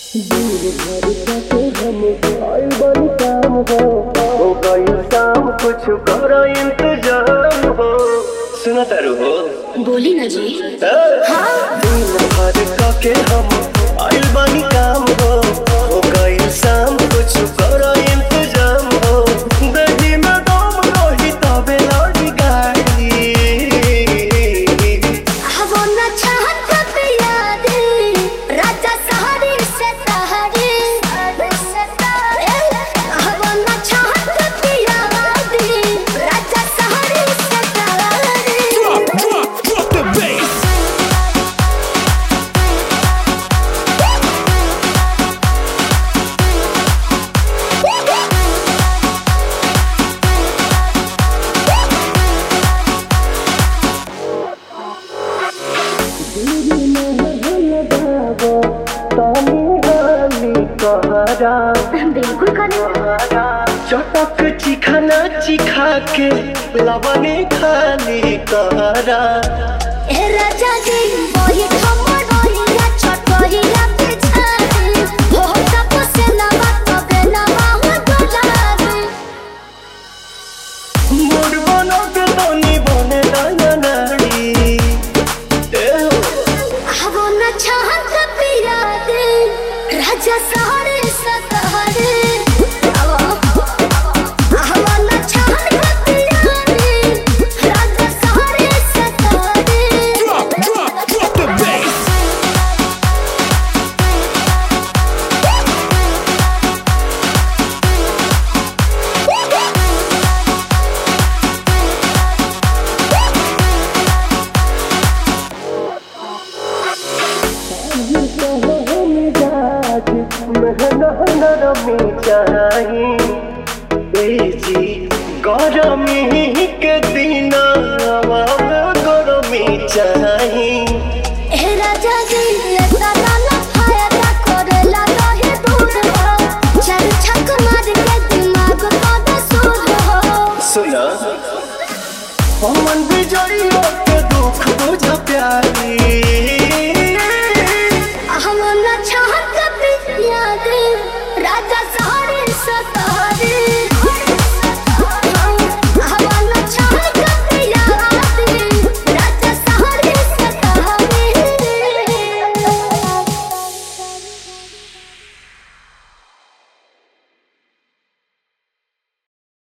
दूर घर जाके हम आइल बानी काम हो गइल शाम कुछ करो इंतजाम हो। सुना तारू हो बोली ना जी। हाँ दूर घर जाके हम आइल बानी काम हो गइल शाम कुछ करो इंतजाम हो। दही में दम रही तबे लड़ी गाड़ी वो न चाहत याद राजा सहारे से सहारे वो न चाहत याद राजा सहारे से सहारे। Drop the bass. बिल्कुल चटक चिखाना चिखा के लवने खाली कहरा ए राजा जी वही खमर वही या छोटोही या पिछाड़ी हो तब से लगा तबे लगा हो डोलावे। मोर बनो के तोनी बने दाना नाड़ी वो न चाहत पिया दे राजा सहारे सहारे वो न चाहत पिया दे राजा सहारे सहारे। Drop the bass. नरमी चाही बेजी गरमी के दिन गरमी चाही। ए राजा जी